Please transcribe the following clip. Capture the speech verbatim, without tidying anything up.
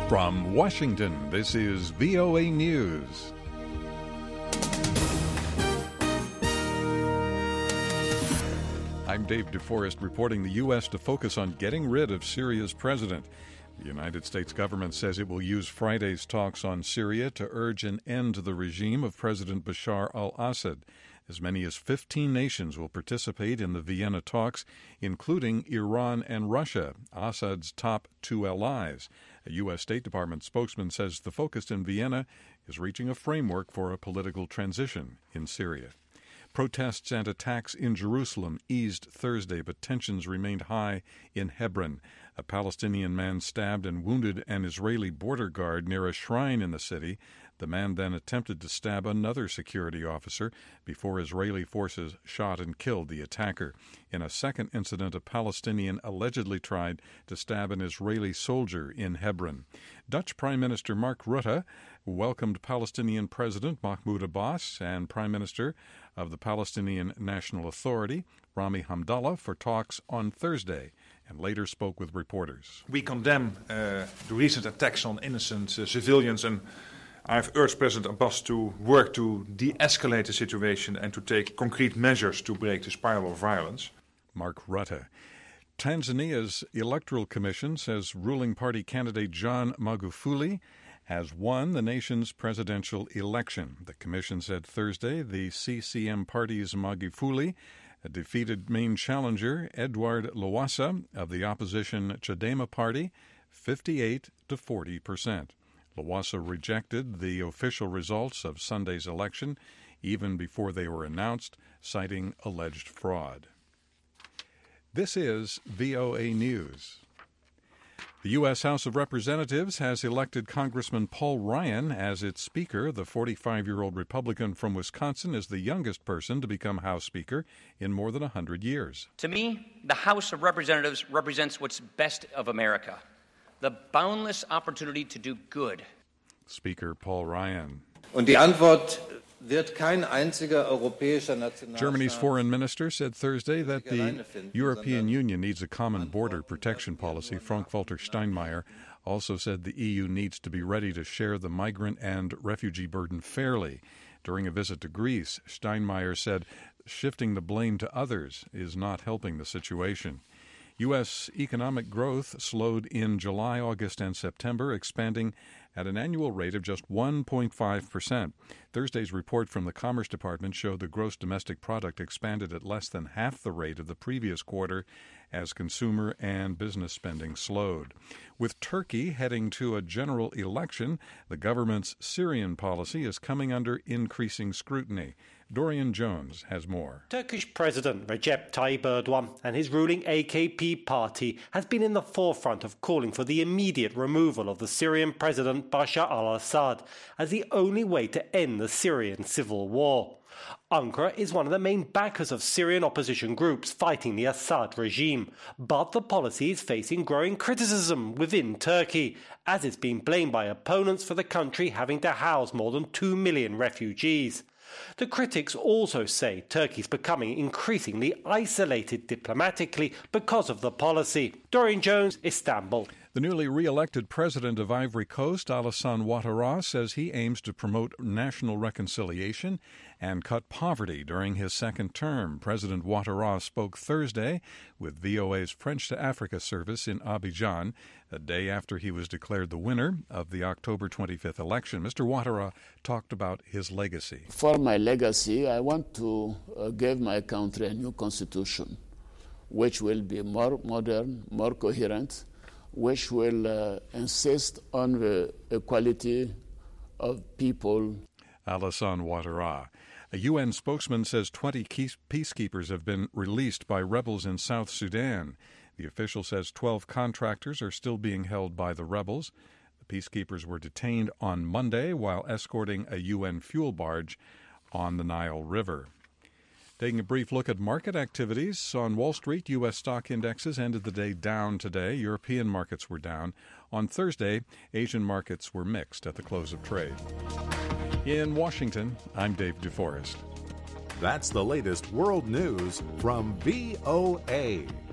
From Washington, this is V O A News. I'm Dave DeForest reporting the U S to focus on getting rid of Syria's president. The United States government says it will use Friday's talks on Syria to urge an end to the regime of President Bashar al-Assad. As many as fifteen nations will participate in the Vienna talks, including Iran and Russia, Assad's top two allies. A U S. State Department spokesman says the focus in Vienna is reaching a framework for a political transition in Syria. Protests and attacks in Jerusalem eased Thursday, but tensions remained high in Hebron. A Palestinian man stabbed and wounded an Israeli border guard near a shrine in the city. The man then attempted to stab another security officer before Israeli forces shot and killed the attacker. In a second incident, a Palestinian allegedly tried to stab an Israeli soldier in Hebron. Dutch Prime Minister Mark Rutte welcomed Palestinian President Mahmoud Abbas and Prime Minister of the Palestinian National Authority, Rami Hamdallah, for talks on Thursday, and later spoke with reporters. We condemn uh, the recent attacks on innocent uh, civilians, and I've urged President Abbas to work to de-escalate the situation and to take concrete measures to break the spiral of violence. Mark Rutte. Tanzania's Electoral Commission says ruling party candidate John Magufuli has won the nation's presidential election. The commission said Thursday the C C M party's Magufuli defeated main challenger Edward Lowassa of the opposition Chadema party fifty-eight to forty percent. Lowassa rejected the official results of Sunday's election even before they were announced, citing alleged fraud. This is V O A News. The U S. House of Representatives has elected Congressman Paul Ryan as its Speaker. The forty-five-year-old Republican from Wisconsin is the youngest person to become House Speaker in more than one hundred years. To me, the House of Representatives represents what's best of America, the boundless opportunity to do good. Speaker Paul Ryan. Und die Antwort wird kein einziger europäischer Nationalstaat. Germany's foreign minister said Thursday that the European Union needs a common border protection policy. Frank-Walter Steinmeier also said the E U needs to be ready to share the migrant and refugee burden fairly. During a visit to Greece, Steinmeier said shifting the blame to others is not helping the situation. U S economic growth slowed in July, August, and September, expanding at an annual rate of just one point five percent. Thursday's report from the Commerce Department showed the gross domestic product expanded at less than half the rate of the previous quarter as consumer and business spending slowed. With Turkey heading to a general election, the government's Syrian policy is coming under increasing scrutiny. Dorian Jones has more. Turkish President Recep Tayyip Erdogan and his ruling A K P party has been in the forefront of calling for the immediate removal of the Syrian President Bashar al-Assad as the only way to end the Syrian civil war. Ankara is one of the main backers of Syrian opposition groups fighting the Assad regime, but the policy is facing growing criticism within Turkey, as it's been blamed by opponents for the country having to house more than two million refugees. The critics also say Turkey's becoming increasingly isolated diplomatically because of the policy. Dorian Jones, Istanbul. The newly re-elected president of Ivory Coast, Alassane Ouattara, says he aims to promote national reconciliation and cut poverty during his second term. President Ouattara spoke Thursday with V O A's French to Africa service in Abidjan, a day after he was declared the winner of the October twenty-fifth election. Mister Ouattara talked about his legacy. For my legacy, I want to uh, give my country a new constitution, which will be more modern, more coherent, which will uh, insist on the equality of people. Alassane Ouattara. A U N spokesman says twenty peacekeepers have been released by rebels in South Sudan. The official says twelve contractors are still being held by the rebels. The peacekeepers were detained on Monday while escorting a U N fuel barge on the Nile River. Taking a brief look at market activities. On Wall Street, U S stock indexes ended the day down today. European markets were down. On Thursday, Asian markets were mixed at the close of trade. In Washington, I'm Dave DeForest. That's the latest world news from V O A.